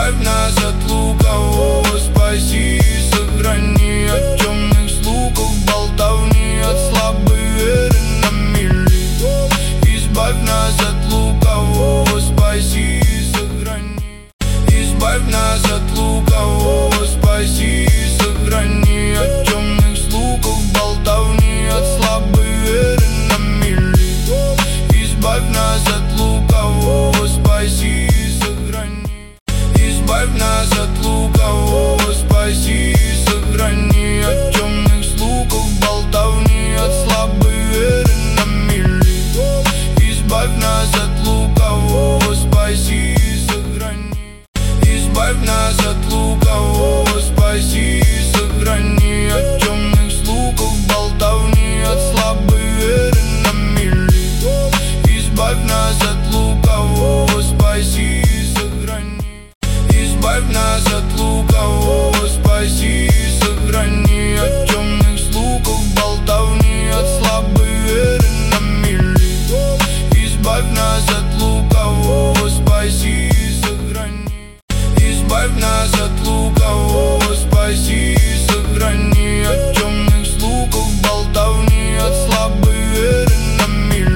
Избавь нас от лукавого, спаси и сохрани от темных слухов, болтовни, от слабой веры на мели. Избавь нас от лукавого, спаси и сохрани. Избавь нас от лукавого, спаси и сохрани от темных слухов, болтовни, от слабой веры на мели. Избавь нас от лукавого, спаси и сохрани. Избавь нас от лукавого, спаси и сохрани от темных слухов, болтовни, от слабой веры на мели. Избавь нас от лукавого, спаси и сохрани. Избавь нас от лукавого, спаси и сохрани от темных слухов, болтовни, от слабой веры на мели. Избавь нас от лукавого, спаси и сохрани. Избавь нас от лукавого, спаси и сохрани от темных слухов, болтовни, от слабой веры на мели. Избавь нас от лукавого, спаси и сохрани. Избавь нас от лукавого.